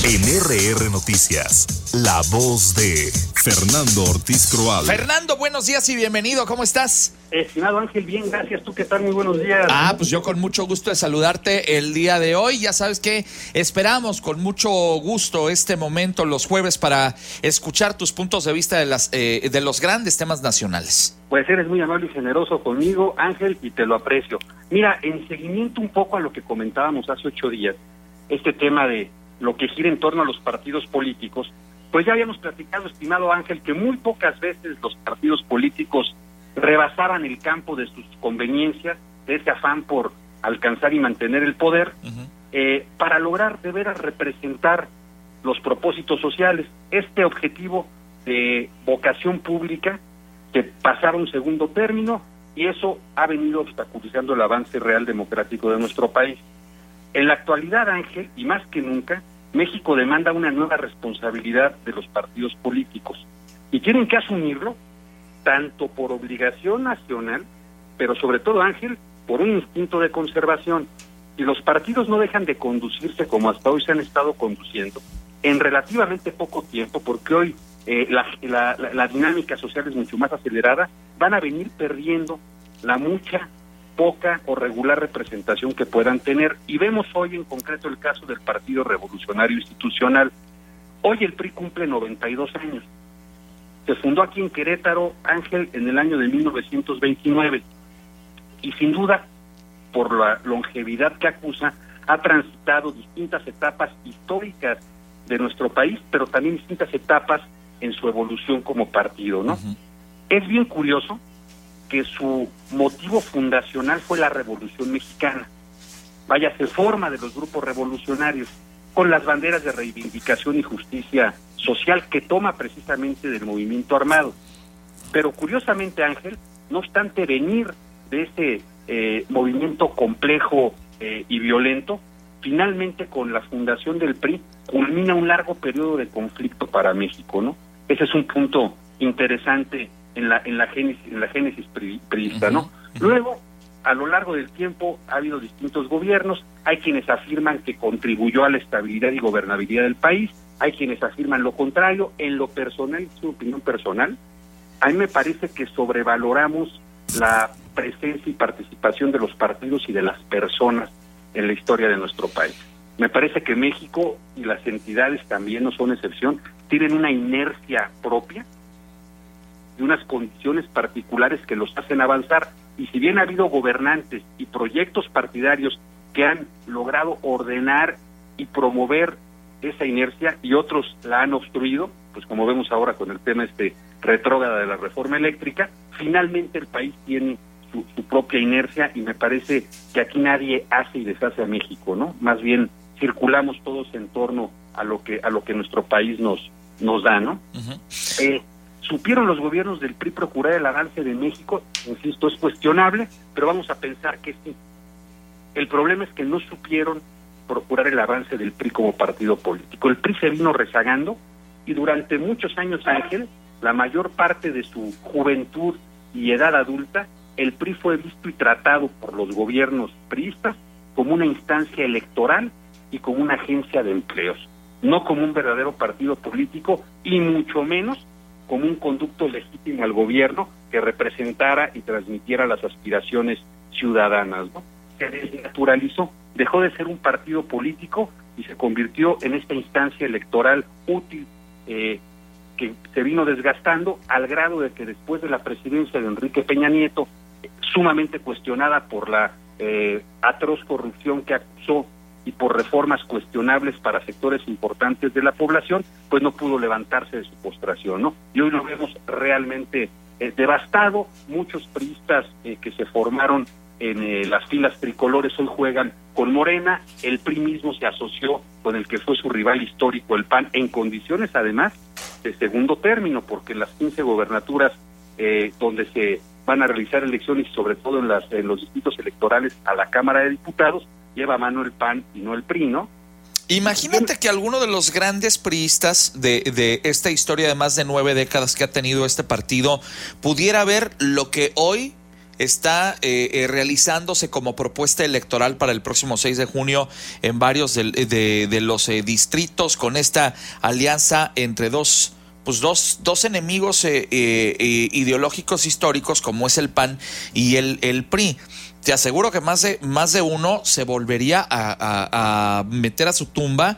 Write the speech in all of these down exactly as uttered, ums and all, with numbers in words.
En R R Noticias, la voz de Fernando Ortiz Croal. Fernando, buenos días y bienvenido, ¿cómo estás? Estimado Ángel, bien, gracias. ¿Tú qué tal? Muy buenos días. Ah, pues yo con mucho gusto de saludarte el día de hoy. Ya sabes que esperamos con mucho gusto este momento los jueves para escuchar tus puntos de vista de las eh, de los grandes temas nacionales. Pues eres muy amable y generoso conmigo, Ángel, y te lo aprecio. Mira, en seguimiento un poco a lo que comentábamos hace ocho días, este tema de lo que gira en torno a los partidos políticos, pues ya habíamos platicado, estimado Ángel, que muy pocas veces los partidos políticos rebasaban el campo de sus conveniencias, de ese afán por alcanzar y mantener el poder, uh-huh. eh, para lograr de veras representar los propósitos sociales. Este objetivo de vocación pública que pasara un segundo término, y eso ha venido obstaculizando el avance real democrático de nuestro país. En la actualidad, Ángel, y más que nunca, México demanda una nueva responsabilidad de los partidos políticos, y tienen que asumirlo tanto por obligación nacional, pero sobre todo, Ángel, por un instinto de conservación. Y los partidos no dejan de conducirse como hasta hoy se han estado conduciendo, en relativamente poco tiempo, porque hoy eh, la, la, la, la dinámica social es mucho más acelerada, van a venir perdiendo la mucha, poca o regular representación que puedan tener. Y vemos hoy en concreto el caso del Partido Revolucionario Institucional. Hoy el P R I cumple noventa y dos años. Se fundó aquí en Querétaro, Ángel, en el año de mil novecientos veintinueve, y sin duda, por la longevidad que acusa, ha transitado distintas etapas históricas de nuestro país, pero también distintas etapas en su evolución como partido, ¿no? Uh-huh. Es bien curioso que su motivo fundacional fue la Revolución Mexicana. Vaya, se forma de los grupos revolucionarios, con las banderas de reivindicación y justicia social que toma precisamente del movimiento armado. Pero curiosamente, Ángel, no obstante venir de ese eh, movimiento complejo eh, y violento, finalmente con la fundación del P R I culmina un largo periodo de conflicto para México, ¿no? Ese es un punto interesante en la en la génesis en la génesis priista, ¿no? Uh-huh. Luego, a lo largo del tiempo ha habido distintos gobiernos, hay quienes afirman que contribuyó a la estabilidad y gobernabilidad del país, hay quienes afirman lo contrario. En lo personal, su opinión personal, a mí me parece que sobrevaloramos la presencia y participación de los partidos y de las personas en la historia de nuestro país. Me parece que México y las entidades también no son excepción, tienen una inercia propia y unas condiciones particulares que los hacen avanzar. Y si bien ha habido gobernantes y proyectos partidarios que han logrado ordenar y promover esa inercia, y otros la han obstruido, pues como vemos ahora con el tema este retrógrada de la reforma eléctrica, finalmente el país tiene su, su propia inercia, y me parece que aquí nadie hace y deshace a México, ¿no? Más bien circulamos todos en torno a lo que a lo que nuestro país nos nos da, ¿no? Uh-huh. Eh, ¿Supieron los gobiernos del P R I procurar el avance de México? Insisto, es cuestionable, pero vamos a pensar que sí. El problema es que no supieron procurar el avance del P R I como partido político. El P R I se vino rezagando, y durante muchos años, Ángel, la mayor parte de su juventud y edad adulta, el P R I fue visto y tratado por los gobiernos priistas como una instancia electoral y como una agencia de empleos, no como un verdadero partido político, y mucho menos como un conducto legítimo al gobierno que representara y transmitiera las aspiraciones ciudadanas, ¿no? Se desnaturalizó, dejó de ser un partido político y se convirtió en esta instancia electoral útil, eh, que se vino desgastando al grado de que después de la presidencia de Enrique Peña Nieto, eh, sumamente cuestionada por la eh, atroz corrupción que acusó y por reformas cuestionables para sectores importantes de la población, pues no pudo levantarse de su postración, ¿no? Y hoy lo vemos realmente eh, devastado. Muchos priistas eh, que se formaron en eh, las filas tricolores hoy juegan con Morena. El P R I mismo se asoció con el que fue su rival histórico, el P A N, en condiciones además de segundo término, porque en las quince gobernaturas eh, donde se van a realizar elecciones, y sobre todo en, las, en los distritos electorales a la Cámara de Diputados, lleva a mano el P A N y no el P R I, ¿no? Imagínate que alguno de los grandes priistas de, de esta historia de más de nueve décadas que ha tenido este partido pudiera ver lo que hoy está eh, eh, realizándose como propuesta electoral para el próximo seis de junio en varios de, de, de los eh, distritos, con esta alianza entre dos, pues dos, dos enemigos eh, eh, eh, ideológicos históricos, como es el P A N y el, el P R I. Te aseguro que más de, más de uno se volvería a, a, a meter a su tumba.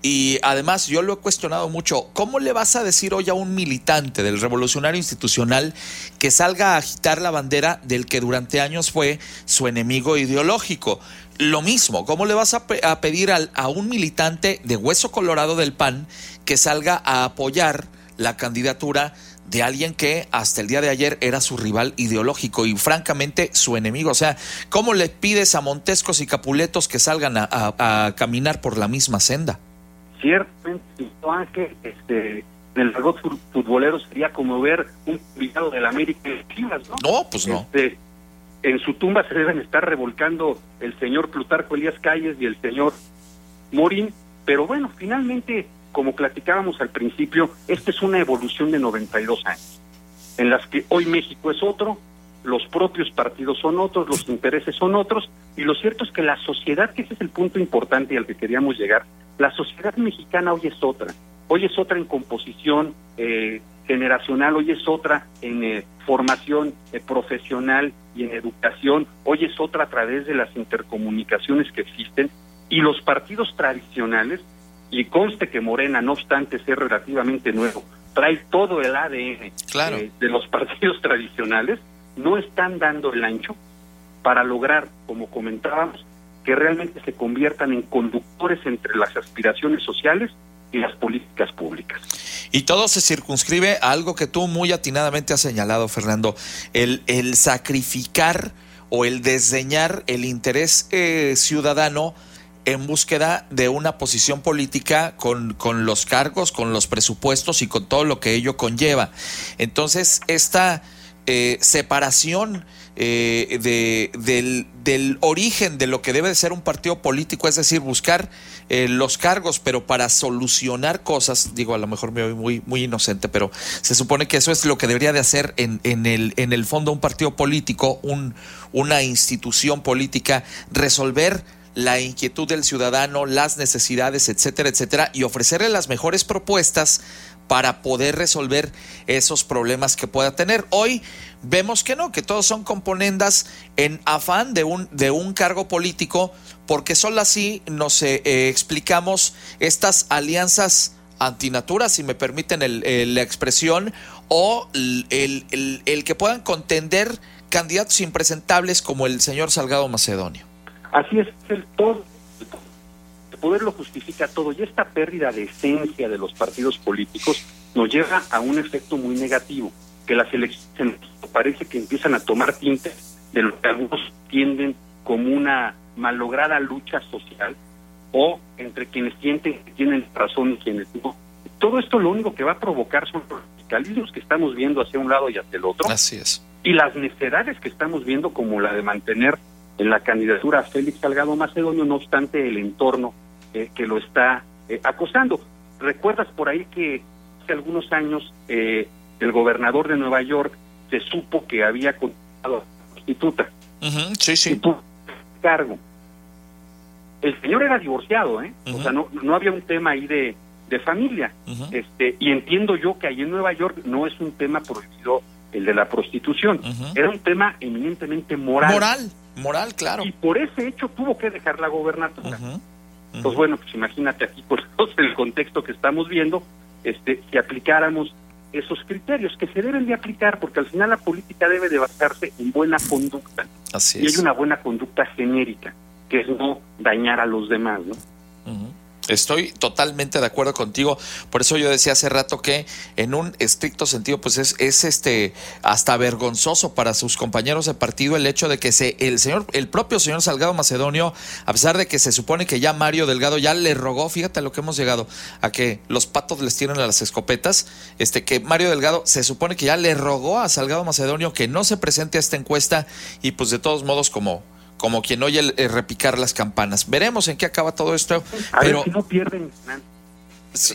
Y además yo lo he cuestionado mucho. ¿Cómo le vas a decir hoy a un militante del Revolucionario Institucional que salga a agitar la bandera del que durante años fue su enemigo ideológico? Lo mismo, ¿cómo le vas a, pe- a pedir al, a un militante de hueso colorado del P A N que salga a apoyar la candidatura de alguien que hasta el día de ayer era su rival ideológico y francamente su enemigo? O sea, ¿cómo le pides a Montescos y Capuletos que salgan a, a, a caminar por la misma senda? Ciertamente, Ángel, este, en el argot futbolero sería como ver un invitado del América de Chivas, ¿no? No, pues no. Este, en su tumba se deben estar revolcando el señor Plutarco Elías Calles y el señor Morín, pero bueno, finalmente, como platicábamos al principio, esta es una evolución de noventa y dos años, en las que hoy México es otro, los propios partidos son otros, los intereses son otros, y lo cierto es que la sociedad, que ese es el punto importante y al que queríamos llegar, la sociedad mexicana hoy es otra, hoy es otra en composición eh, generacional, hoy es otra en eh, formación eh, profesional y en educación, hoy es otra a través de las intercomunicaciones que existen, y los partidos tradicionales, y conste que Morena, no obstante ser relativamente nuevo, trae todo el A D N claro. eh, de los partidos tradicionales, no están dando el ancho para lograr, como comentábamos, que realmente se conviertan en conductores entre las aspiraciones sociales y las políticas públicas. Y todo se circunscribe a algo que tú muy atinadamente has señalado, Fernando, el, el sacrificar o el desdeñar el interés eh, ciudadano en búsqueda de una posición política con, con los cargos, con los presupuestos y con todo lo que ello conlleva. Entonces, esta eh, separación eh, de, del, del origen de lo que debe de ser un partido político, es decir, buscar eh, los cargos, pero para solucionar cosas, digo, a lo mejor me voy muy, muy inocente, pero se supone que eso es lo que debería de hacer en, en, el, en el fondo un partido político, un, una institución política, resolver la inquietud del ciudadano, las necesidades, etcétera, etcétera, y ofrecerle las mejores propuestas para poder resolver esos problemas que pueda tener. Hoy vemos que no, que todos son componendas en afán de un, de un cargo político, porque solo así nos eh, eh, explicamos estas alianzas antinatura, si me permiten el, el, la expresión, o el, el, el, el que puedan contender candidatos impresentables como el señor Salgado Macedonio. Así es, el todo, el poder lo justifica todo, y esta pérdida de esencia de los partidos políticos nos lleva a un efecto muy negativo, que las elecciones parece que empiezan a tomar tinte de lo que algunos tienden como una malograda lucha social, o entre quienes sienten que tienen razón y quienes no. Todo esto lo único que va a provocar son los radicalismos que estamos viendo hacia un lado y hacia el otro. Así es. Y las necedades que estamos viendo, como la de mantener en la candidatura a Félix Salgado Macedonio, no obstante el entorno eh, que lo está eh, acosando. ¿Recuerdas por ahí que hace algunos años eh, el gobernador de Nueva York se supo que había contratado a la prostituta? Uh-huh, sí, sí. Y tuvo cargo. El señor era divorciado, ¿eh? Uh-huh. O sea, no, no había un tema ahí de, de familia. Uh-huh. Este, y entiendo yo que ahí en Nueva York no es un tema prohibido el de la prostitución. Uh-huh. Era un tema eminentemente moral. Moral. Moral, claro. Y por ese hecho tuvo que dejar la gobernatura. Uh-huh, uh-huh. Pues bueno, pues imagínate aquí, por el contexto que estamos viendo, este, si aplicáramos esos criterios que se deben de aplicar, porque al final la política debe de basarse en buena conducta. Así y es. hay una buena conducta genérica, que es no dañar a los demás, ¿no? Uh-huh. Estoy totalmente de acuerdo contigo. Por eso yo decía hace rato que en un estricto sentido pues es, es este hasta vergonzoso para sus compañeros de partido el hecho de que se el señor el propio señor Salgado Macedonio, a pesar de que se supone que ya Mario Delgado ya le rogó, fíjate a lo que hemos llegado, a que los patos les tiren a las escopetas, este que Mario Delgado se supone que ya le rogó a Salgado Macedonio que no se presente a esta encuesta, y pues de todos modos como como quien oye el, el repicar las campanas. Veremos en qué acaba todo esto. A pero ver si no pierden. Sí.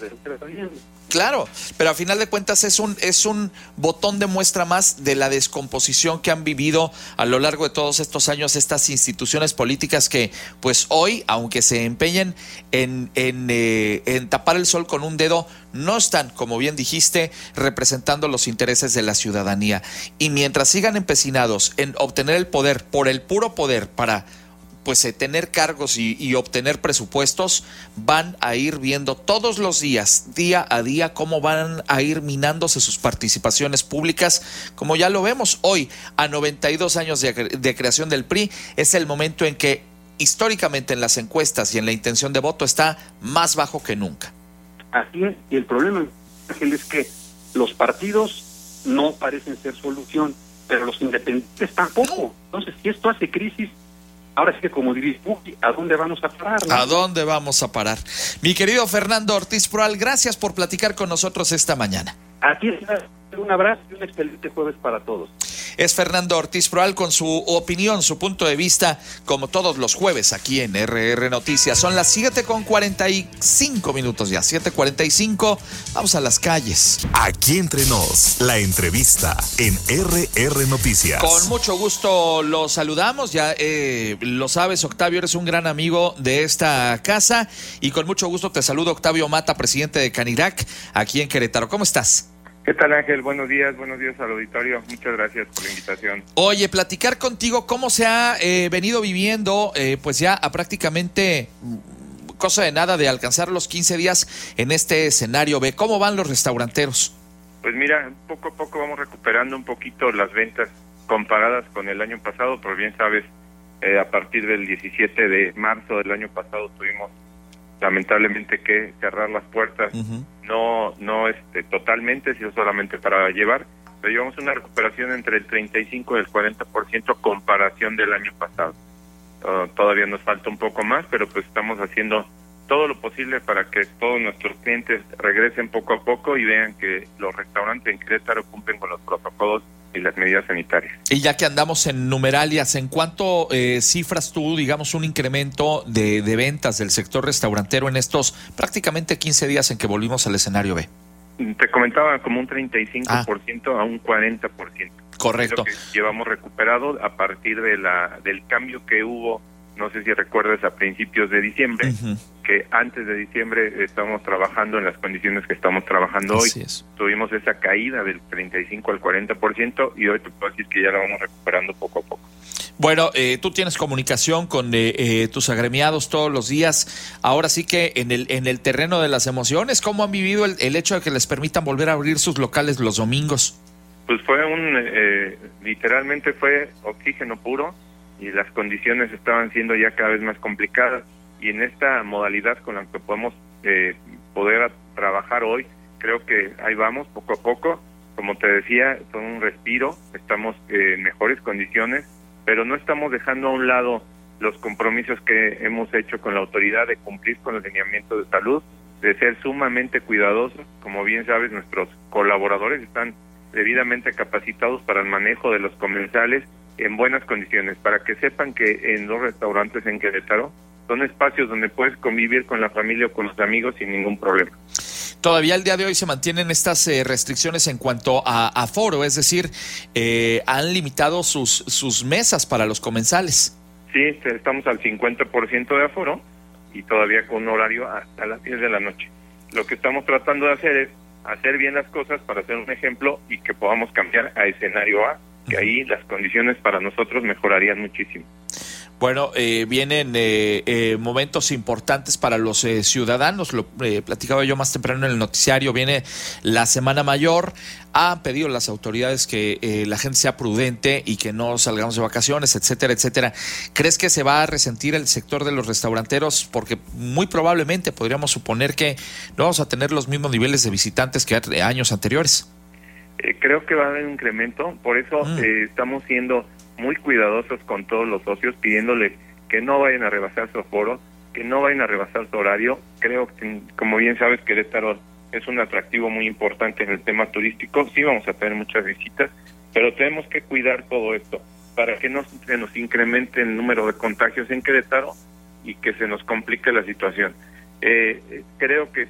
Claro, pero a final de cuentas es un es un botón de muestra más de la descomposición que han vivido a lo largo de todos estos años estas instituciones políticas que, pues hoy, aunque se empeñen en, en, eh, en tapar el sol con un dedo, no están, como bien dijiste, representando los intereses de la ciudadanía. Y mientras sigan empecinados en obtener el poder por el puro poder para pues eh, tener cargos y, y obtener presupuestos, van a ir viendo todos los días, día a día, cómo van a ir minándose sus participaciones públicas, como ya lo vemos hoy, a noventa y dos años de, de creación del P R I, es el momento en que históricamente en las encuestas y en la intención de voto está más bajo que nunca. Así es, y el problema, Ángel, es que los partidos no parecen ser solución, pero los independientes tampoco. Entonces, si esto hace crisis, ahora sí que como diría, ¿a dónde vamos a parar? ¿No? ¿A dónde vamos a parar? Mi querido Fernando Ortiz Proal, gracias por platicar con nosotros esta mañana. Aquí está, un abrazo y un excelente jueves para todos. Es Fernando Ortiz Proal con su opinión, su punto de vista, como todos los jueves aquí en R R Noticias. Son las siete con cuarenta y cinco minutos ya, siete cuarenta y cinco. Vamos a las calles. Aquí entre nos, la entrevista en R R Noticias. Con mucho gusto lo saludamos, ya eh, lo sabes, Octavio, eres un gran amigo de esta casa y con mucho gusto te saludo, Octavio Mata, presidente de Canirac, aquí en Querétaro. ¿Cómo estás? ¿Qué tal, Ángel? Buenos días, buenos días al auditorio. Muchas gracias por la invitación. Oye, platicar contigo cómo se ha eh, venido viviendo, eh, pues ya a prácticamente cosa de nada de alcanzar los quince días en este escenario B. ¿Cómo van los restauranteros? Pues mira, poco a poco vamos recuperando un poquito las ventas comparadas con el año pasado, pero bien sabes, eh, a partir del diecisiete de marzo del año pasado tuvimos lamentablemente que cerrar las puertas, uh-huh. no no este totalmente, sino solamente para llevar, pero llevamos una recuperación entre el treinta y cinco y el cuarenta por ciento comparación del año pasado. Uh, todavía nos falta un poco más, pero pues estamos haciendo todo lo posible para que todos nuestros clientes regresen poco a poco y vean que los restaurantes en Querétaro cumplen con los protocolos y las medidas sanitarias. Y ya que andamos en numeralias, ¿en cuánto eh, cifras tú, digamos, un incremento de, de ventas del sector restaurantero en estos prácticamente quince días en que volvimos al escenario B? Te comentaba como un treinta y cinco por ciento ah. a un cuarenta por ciento. Correcto. Es lo que llevamos recuperado a partir de la del cambio que hubo, no sé si recuerdas, a principios de diciembre, uh-huh. que antes de diciembre estamos trabajando en las condiciones que estamos trabajando Así hoy. Es. Tuvimos esa caída del treinta y cinco al cuarenta por ciento y hoy te puedo decir que ya la vamos recuperando poco a poco. Bueno, eh, tú tienes comunicación con eh, eh, tus agremiados todos los días. Ahora sí que en el en el terreno de las emociones, ¿cómo han vivido el, el hecho de que les permitan volver a abrir sus locales los domingos? Pues fue un, eh, literalmente fue oxígeno puro y las condiciones estaban siendo ya cada vez más complicadas. Y en esta modalidad con la que podemos eh, poder a, trabajar hoy, creo que ahí vamos poco a poco. Como te decía, son un respiro, estamos eh, en mejores condiciones, pero no estamos dejando a un lado los compromisos que hemos hecho con la autoridad de cumplir con el lineamiento de salud, de ser sumamente cuidadosos. Como bien sabes, nuestros colaboradores están debidamente capacitados para el manejo de los comensales en buenas condiciones, para que sepan que en los restaurantes en Querétaro son espacios donde puedes convivir con la familia o con los amigos sin ningún problema. Todavía el día de hoy se mantienen estas eh, restricciones en cuanto a aforo, es decir, eh, han limitado sus sus mesas para los comensales. Sí, estamos al cincuenta por ciento de aforo y todavía con un horario hasta las diez de la noche. Lo que estamos tratando de hacer es hacer bien las cosas para hacer un ejemplo y que podamos cambiar a escenario A, que ahí las condiciones para nosotros mejorarían muchísimo. Bueno, eh, vienen eh, eh, momentos importantes para los eh, ciudadanos, lo eh, platicaba yo más temprano en el noticiario, viene la Semana Mayor, han pedido las autoridades que eh, la gente sea prudente y que no salgamos de vacaciones, etcétera, etcétera. ¿Crees que se va a resentir el sector de los restauranteros? Porque muy probablemente podríamos suponer que no vamos a tener los mismos niveles de visitantes que años anteriores. Eh, creo que va a haber un incremento, por eso mm. eh, estamos siendo muy cuidadosos con todos los socios, pidiéndole que no vayan a rebasar su aforo, que no vayan a rebasar su horario. Creo que, como bien sabes, Querétaro es un atractivo muy importante en el tema turístico. Sí vamos a tener muchas visitas, pero tenemos que cuidar todo esto para que no se nos incremente el número de contagios en Querétaro y que se nos complique la situación. Eh, creo que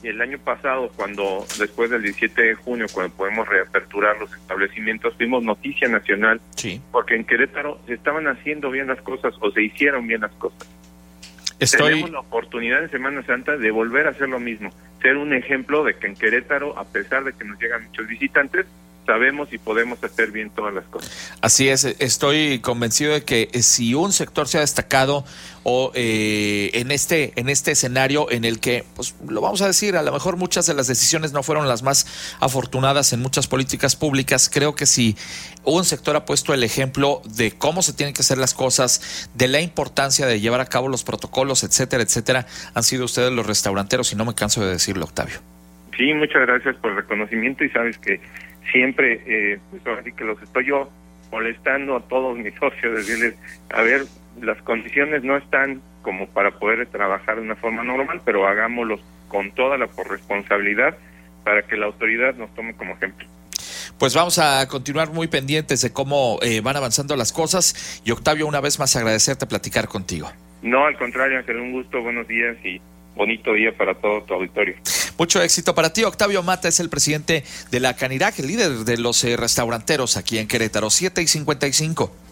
Y el año pasado, cuando después del diecisiete de junio, cuando podemos reaperturar los establecimientos, fuimos noticia nacional, sí, porque en Querétaro se estaban haciendo bien las cosas o se hicieron bien las cosas. Estoy... Tenemos la oportunidad en Semana Santa de volver a hacer lo mismo, ser un ejemplo de que en Querétaro, a pesar de que nos llegan muchos visitantes, sabemos y podemos hacer bien todas las cosas. Así es, estoy convencido de que si un sector se ha destacado o eh, en este en este escenario en el que, pues lo vamos a decir, a lo mejor muchas de las decisiones no fueron las más afortunadas en muchas políticas públicas, creo que si un sector ha puesto el ejemplo de cómo se tienen que hacer las cosas, de la importancia de llevar a cabo los protocolos, etcétera, etcétera, han sido ustedes los restauranteros, y no me canso de decirlo, Octavio. Sí, muchas gracias por el reconocimiento, y sabes que siempre, eh, pues ahora sí que los estoy yo molestando a todos mis socios, decirles, a ver, las condiciones no están como para poder trabajar de una forma normal, pero hagámoslos con toda la corresponsabilidad para que la autoridad nos tome como ejemplo. Pues vamos a continuar muy pendientes de cómo eh, van avanzando las cosas, y Octavio, una vez más agradecerte platicar contigo. No, al contrario, Ángel, un gusto, buenos días y bonito día para todo tu auditorio. Mucho éxito para ti. Octavio Mata es el presidente de la Canirac, el líder de los eh, restauranteros aquí en Querétaro. siete y cincuenta y cinco.